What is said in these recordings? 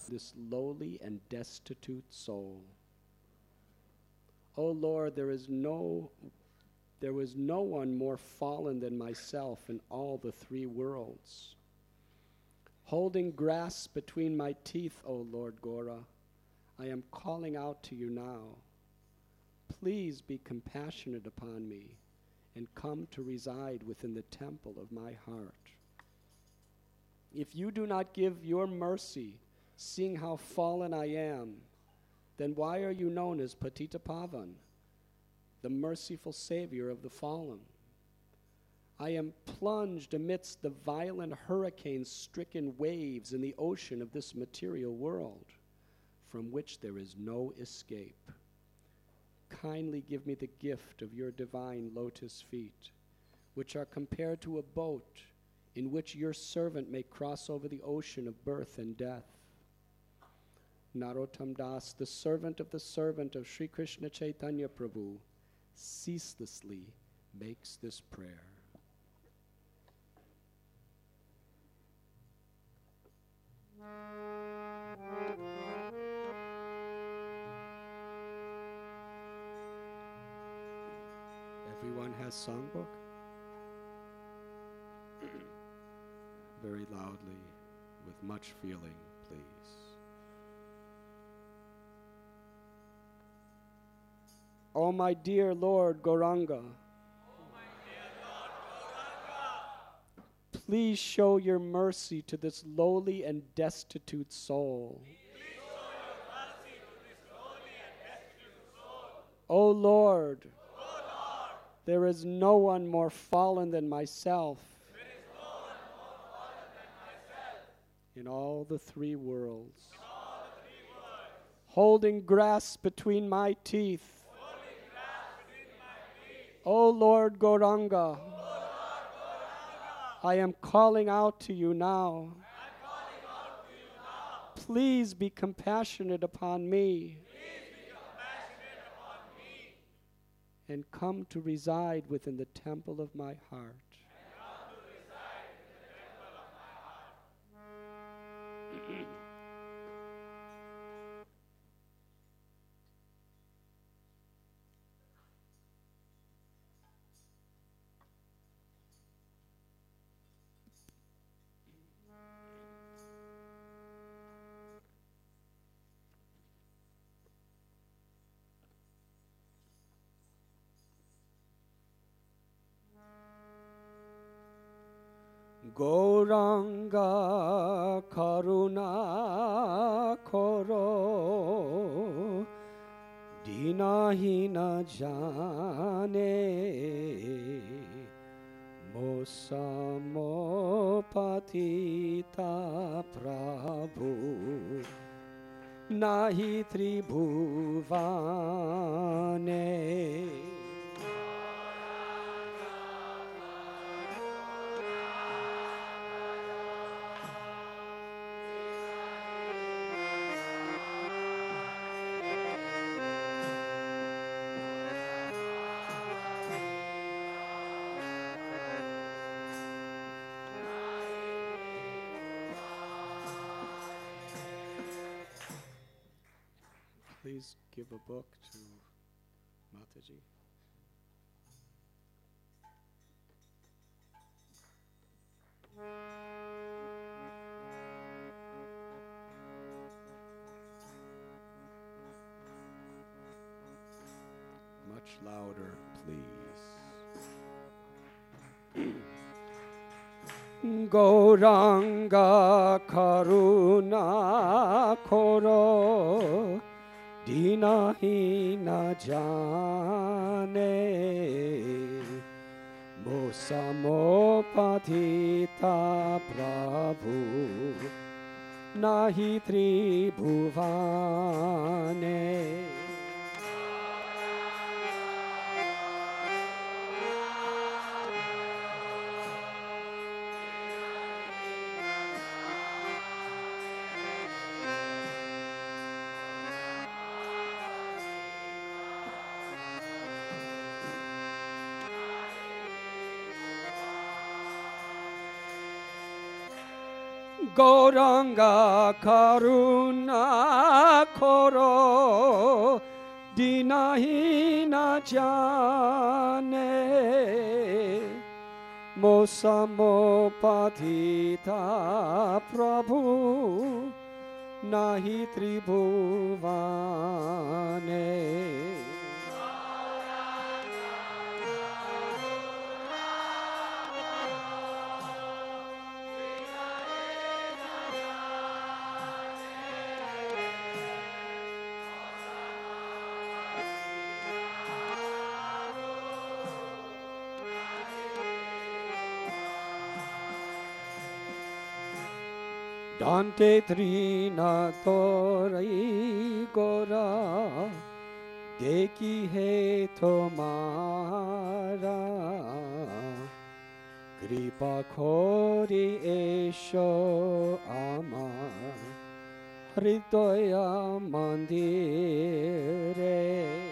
this lowly and destitute soul. O Lord, there was no one more fallen than myself in all the three worlds. Holding grass between my teeth, O Lord Gora, I am calling out to you now. Please be compassionate upon me and come to reside within the temple of my heart. If you do not give your mercy, seeing how fallen I am, then why are you known as Patitapavan, the merciful Savior of the fallen? I am plunged amidst the violent hurricane-stricken waves in the ocean of this material world, from which there is no escape. Kindly give me the gift of your divine lotus feet, which are compared to a boat in which your servant may cross over the ocean of birth and death. Narottam Das, the servant of Sri Krishna Chaitanya Prabhu, ceaselessly makes this prayer. Everyone has songbook? Very loudly, with much feeling, please. O my dear Lord Gauranga, please show your mercy to this lowly and destitute soul. O Lord, there is no one more fallen than myself in all the three worlds. Holding grass between my teeth, O Lord Gauranga, I am calling out to you now. Please be compassionate upon me and come to reside within the temple of my heart. Gauranga karuna koro, dinahina jane, mosamo patita prabhu, nahi tribhuvane. Please give a book to Mataji. Much louder, please. Gauranga karuna koro, dinahina jane, mosamo patita prabhu, nahi tribhuvane. Gauranga Karuna Koro Dinahi na jane Mosamo Patita Prabhu Nahi Tribhuvane Dante Trina Torai Gora Deki He Tomara Kripa Kori Esho Amar Hridaya Mandire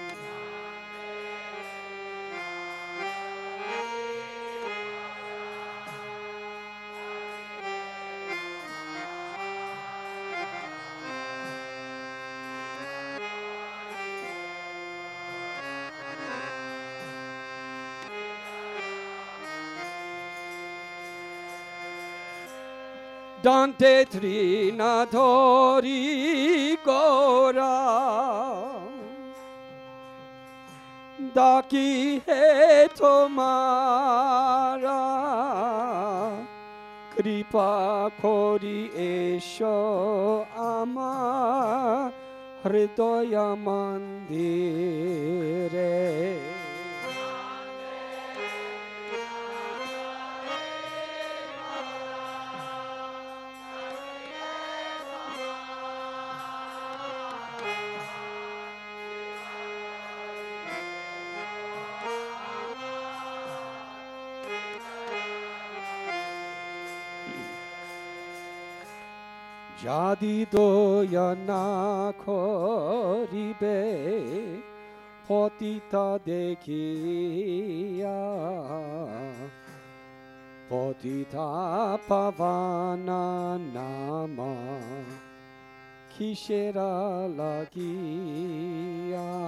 Dante Trina Tori Gora Daki He Tomara Kripa Kori Esho Ama Hridaya Mandire Jadi doya na koribe potita dekiya potita pavana nama kishera lagiya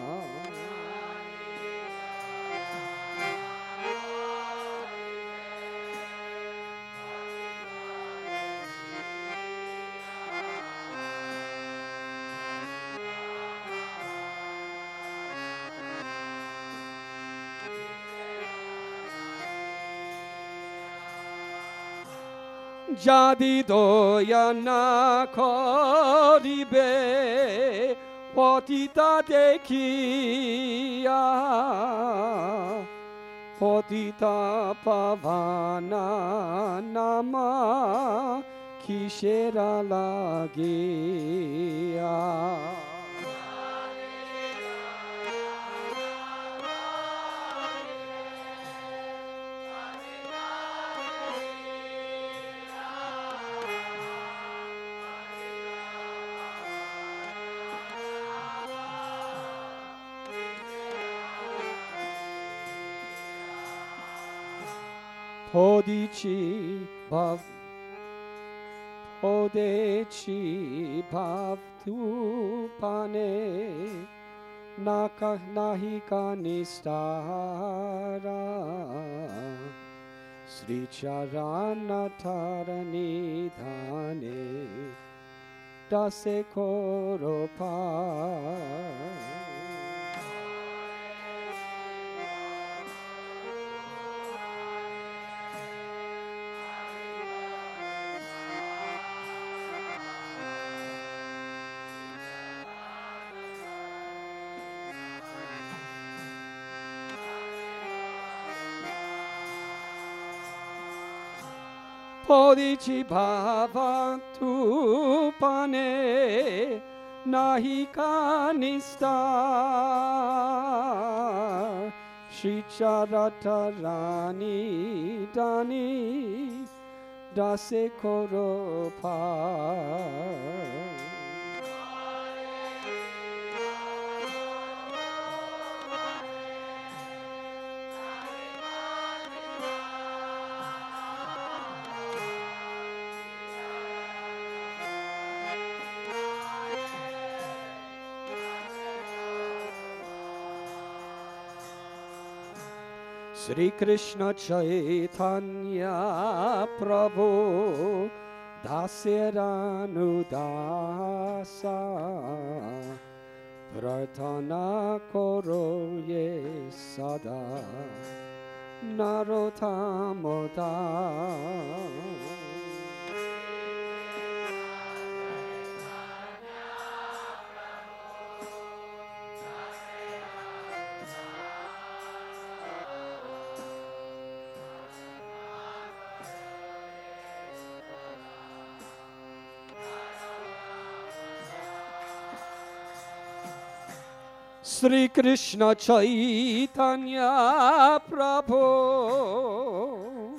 Jadi doya na koribe potita dekiya potita pavana nama kishera lagiya Podici bhavtu pane nahi kanistara Sri Charana Tarani Dhane Dase Koropa Podici bhavantu pane nahi kanista Shri Charatarani Dani Dase Koropa Sri Krishna Chaitanya Prabhu Dasiranu Dasa Pratana Koro Ye Sada Narotamoda. Sri Krishna Chaitanya Prabhu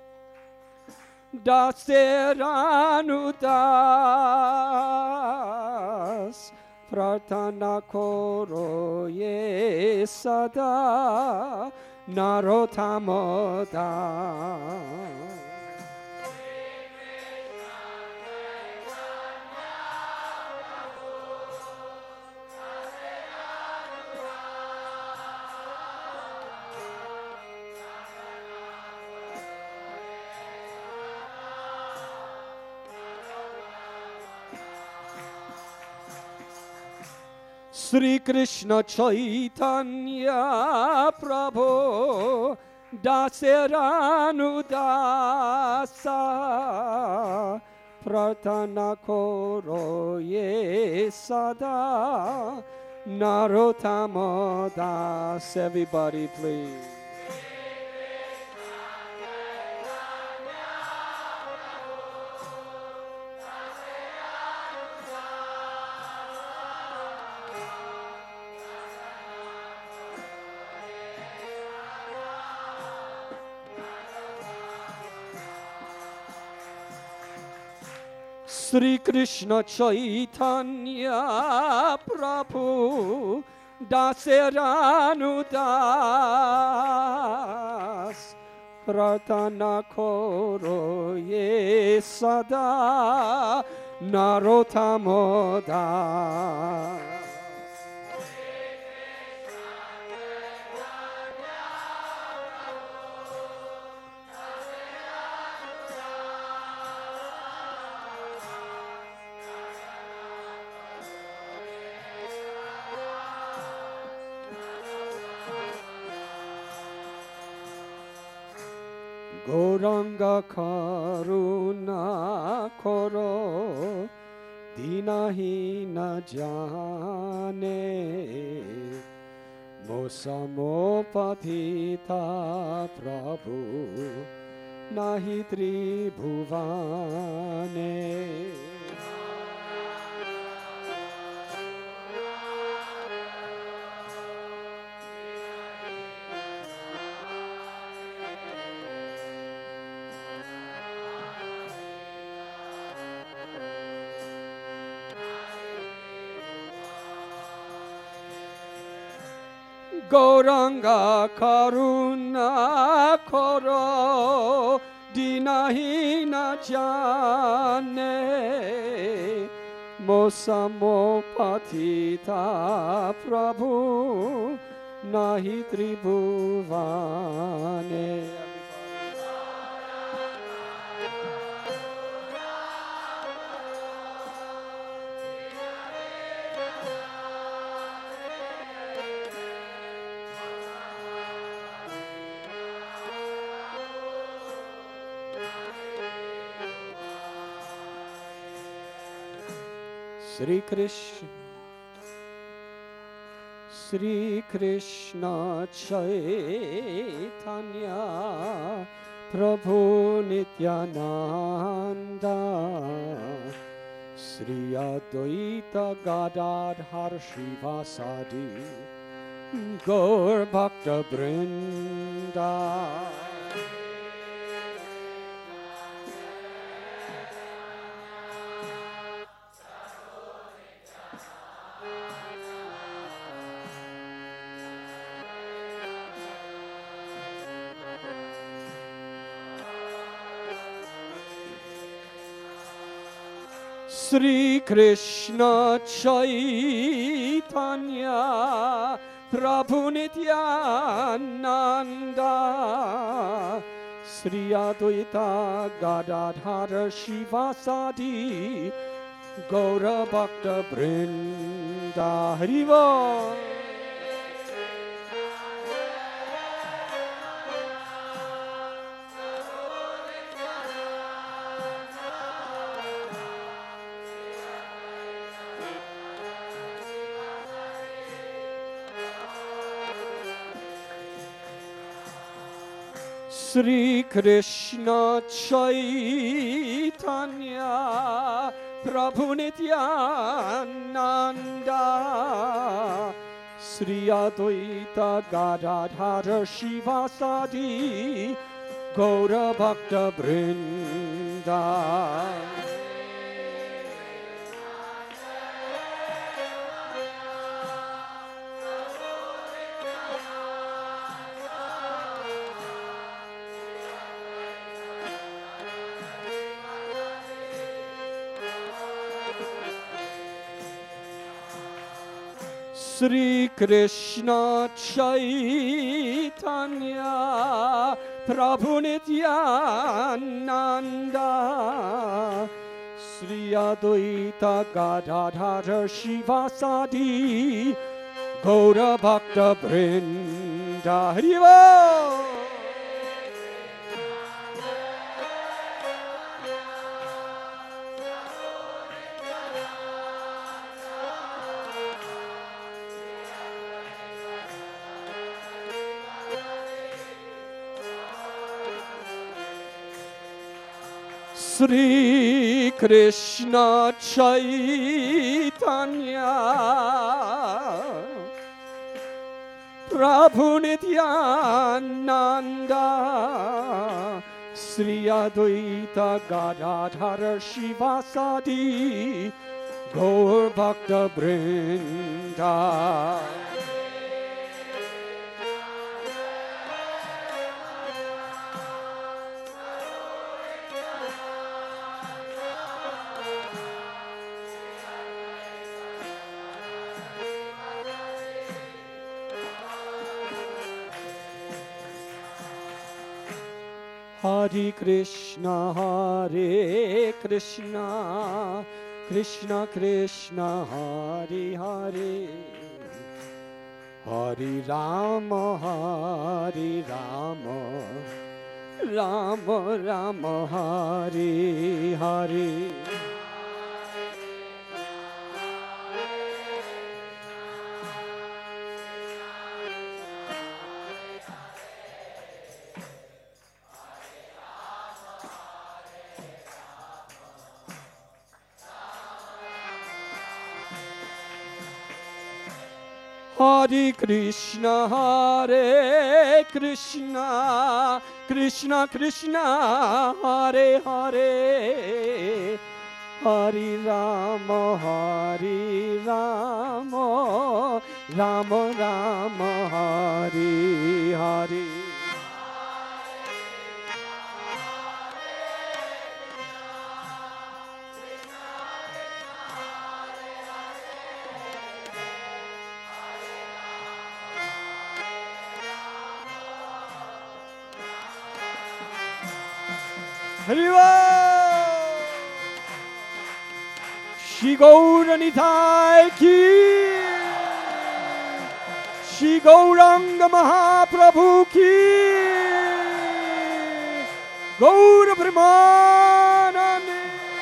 Daseranudas Pratana Koro Ye Sada Narotamoda. Sri Krishna Chaitanya Prabhu Daseranudasa Pratana Koro Ye Sada Narotamodas. Everybody please. Sri Krishna Chaitanya Prabhu Daseranudas Pratana Koro Ye Sada Narotamoda. Gauranga Karuna Koro Dinahina Jane Mosamo Patita Prabhu Nahi Tribhuvane. Gauranga Karuna Koro Dinahina Jane Mosamo Patita Prabhu Nahi Tribhuvane. Sri Krishna Chaitanya Prabhu Nityananda Sri Advaita Gadadhar Shrivasadi Gaur Bhakta Vrinda. Sri Krishna Chaitanya Prabhu Nityananda Sri Advaita Gadadhara Shivasadi Gaura Bhakta Vrinda Hariva. Sri Krishna Chaitanya Prabhu Nityananda Sri Advaita Gadadhara Shivasadi Gaura Bhakta Vrinda. Sri Krishna Chaitanya Prabhu Nityananda Sri Advaita Gadadhara Shivasadi Gaura Bhakta Vrinda Hariva. Sri Krishna Chaitanya Prabhu Nityananda Sri Advaita Gadadhara Shivasadi Gaur Bhakta Vrinda. Hare Krishna, Hare Krishna, Krishna Krishna, Hare Hare, Hare Rama, Hare Rama, Rama Rama, Hare Hare. Hare Krishna, Hare Krishna, Krishna Krishna, Hare Hare, Hare Rama, Hare Rama, Rama Rama, Hare Hare. Hariva! Shri Gaura Nitai ki, Shri Gauranga Mahaprabhu ki, Gaura Premanande.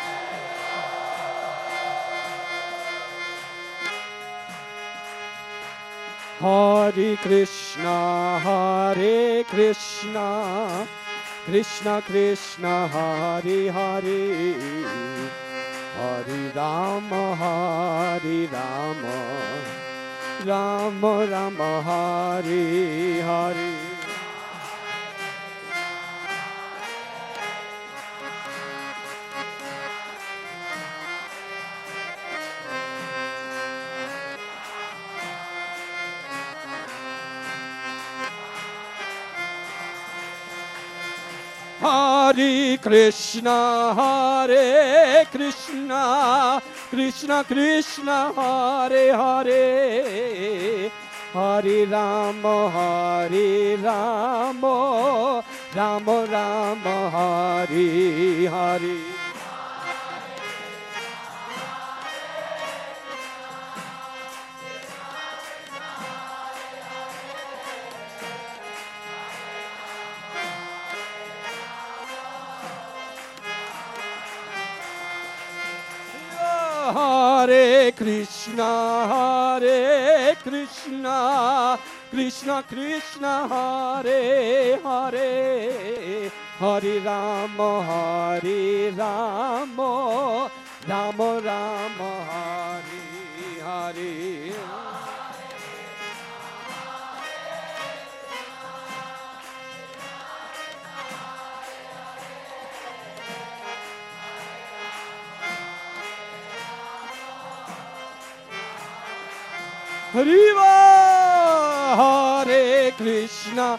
Hare Krishna, Hare Krishna, Krishna Krishna, Hare Hare, Hare Rama, Hare Rama, Rama Rama, Hare Hare. Hare Krishna, Hare Krishna, Krishna Krishna, Hare Hare, Hare Rama, Hare Rama, Rama Rama, Hare Hare. Hare Krishna, Krishna Krishna, Hare Hare, Hare Rama, Hare Rama, Rama Rama, Hare Hare. Hariva, Hare Krishna,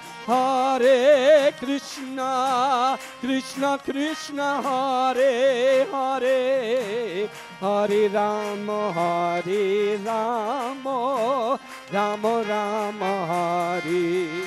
Krishna Krishna, Hare Hare, Hare Rama, Hare Rama, Rama Rama, Hare.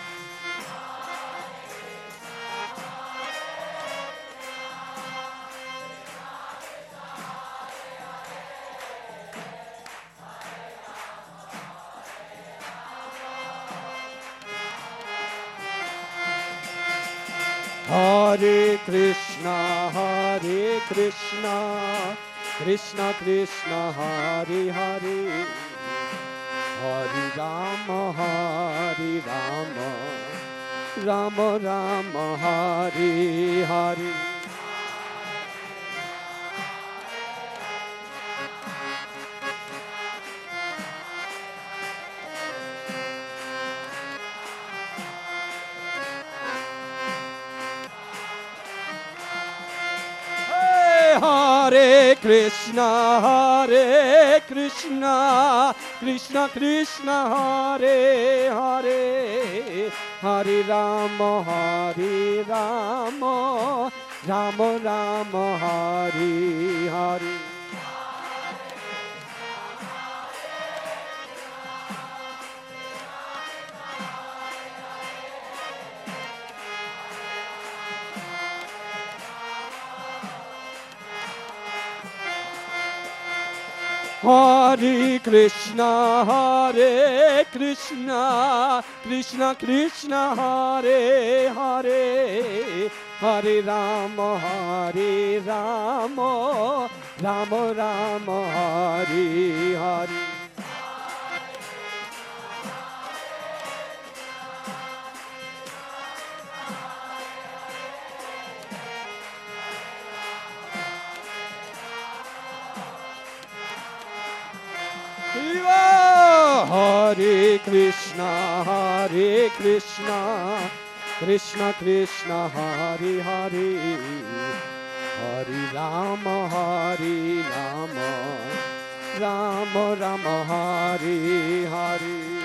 Hare Krishna, Krishna Krishna, Hare Hare, Hare Rama, Rama Rama, Hare Hare. Hare Krishna, Krishna Krishna, Hare Hare, Hare Rama, Rama Rama, Hare Hare. Hare Krishna, Krishna Krishna, Hare Hare, Hare Rama, Rama Rama, Hare Hare. Hare Krishna, Krishna Krishna, Hare Hare, Hare Rama, Rama Rama, Hare Hare.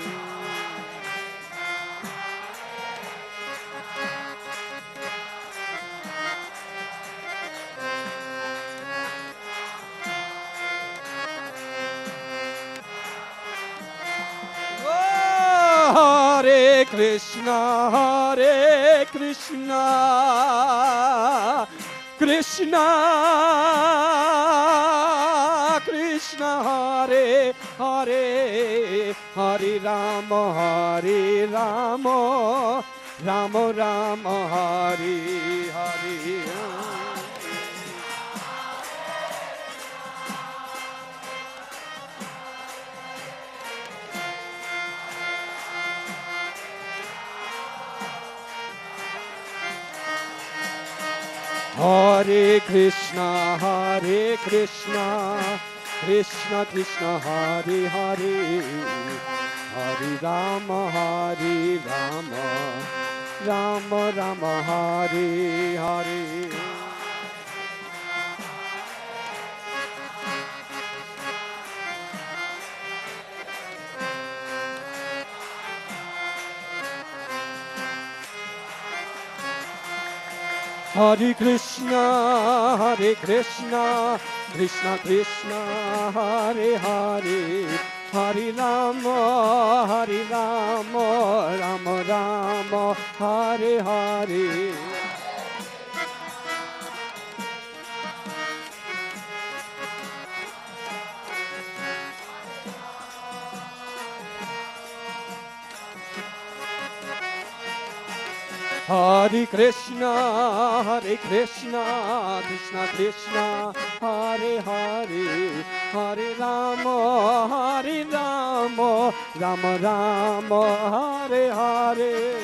Hare Krishna, Krishna Krishna, Hare Hare, Hare Rama, Rama Rama, Hare Hare. Hare Krishna, Krishna Krishna, Hare Hare, Hare Rama, Rama Rama, Hare Hare. Hare Krishna, Krishna Krishna, Hare Hare, Hari Rama, Hari Rama, Rama Rama, Hare Hare. Hare Krishna, Krishna Krishna, Hare Hare, Hare Rama, Rama Rama, Hare Hare.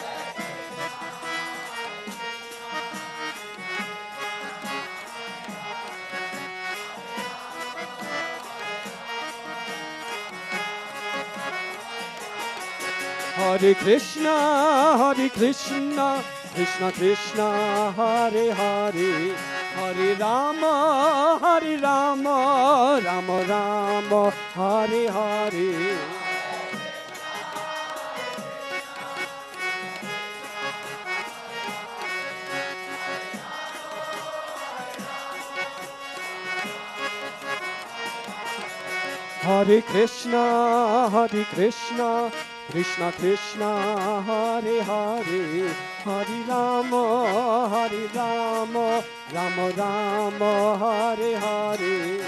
Hare Krishna, Krishna Krishna, Hare Hare, Hare Rama, Rama Rama, Hare Hare. Hare Krishna, Krishna Krishna, Hare Hare, Hare Rama, Rama Rama, Hare Hare.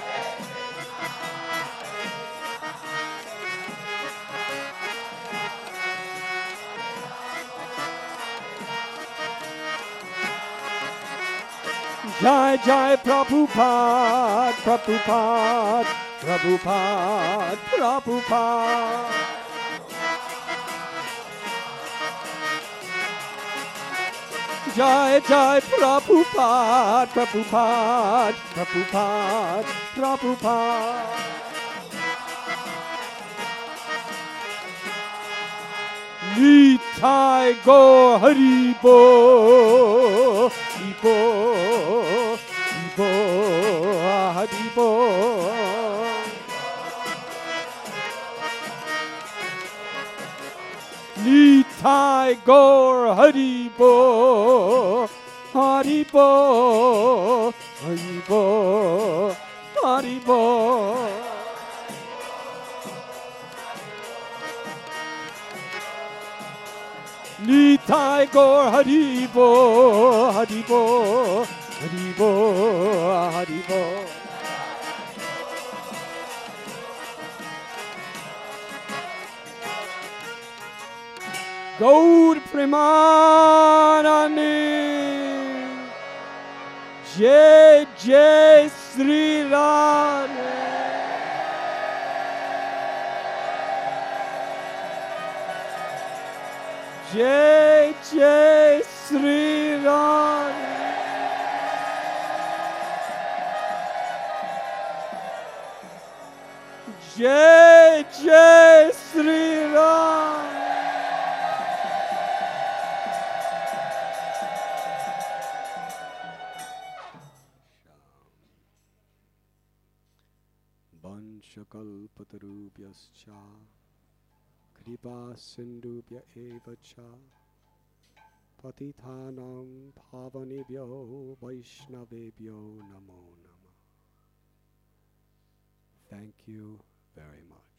Jai Jai Prabhupada, Prabhupada, Prabhupada, Prabhupada. Jai Jai Prabhupada, Prabhupada, Prabhupada, Prabhupada. Nitai Gaur Hari Bo, Bo, Bo, Hari Bo. Nitai Gaur Hari Bo, Hari Bo, Hari Bo, Hari Bo. Nitai Gaur Hari Bo, Hari Bo, Hari Bo, Hari Bo. Gaur Premanande, Jai Jai Sri Radhe. Jai Jai Sri Radhe. Jai Jai Sri Radhe. Vanchakalpatarubhyascha Kripa Sindhubhya eva cha Patithanam Pavanebhyo Vaishnavebhyo Namo Namah. Thank you very much.